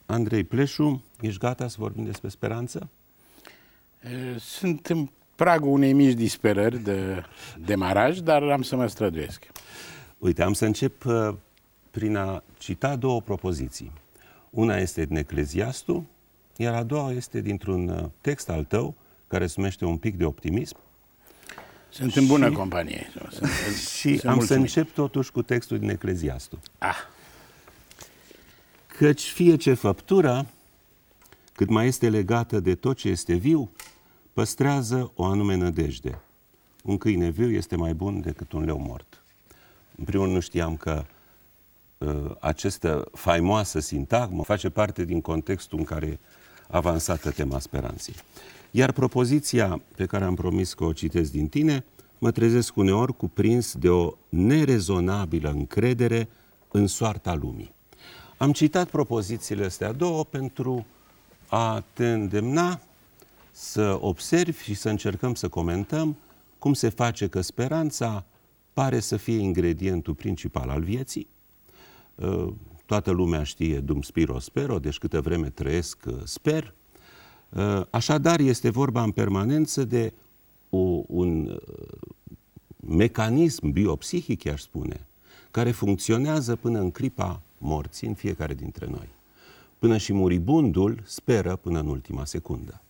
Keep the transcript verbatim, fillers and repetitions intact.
Andrei Pleșu, ești gata să vorbim despre speranță? Sunt în pragul unei mici disperări de demaraj, dar am să mă străduiesc. Uite, am să încep prin a cita două propoziții. Una este din Ecleziastul, iar a doua este dintr-un text al tău, care se numește Un pic de optimism. Sunt și... în bună companie. Sunt, și sunt am mulțumit. să încep totuși cu textul din Ecleziastul. Ah. Căci fie ce făptură, cât mai este legată de tot ce este viu, păstrează o anume nădejde. Un câine viu este mai bun decât un leu mort. În primul rând, nu știam că uh, această faimoasă sintagmă face parte din contextul în care avansată tema speranței. Iar propoziția pe care am promis că o citesc din tine, mă trezesc uneori cuprins de o nerezonabilă încredere în soarta lumii. Am citat propozițiile astea două pentru a te îndemna să observi și să încercăm să comentăm cum se face că speranța pare să fie ingredientul principal al vieții. Toată lumea știe dum spiro spero, deci câtă vreme trăiesc sper. Așadar, este vorba în permanență de o, un mecanism biopsihic, aș spune, care funcționează până în clipa morții în fiecare dintre noi. Până și muribundul speră până în ultima secundă.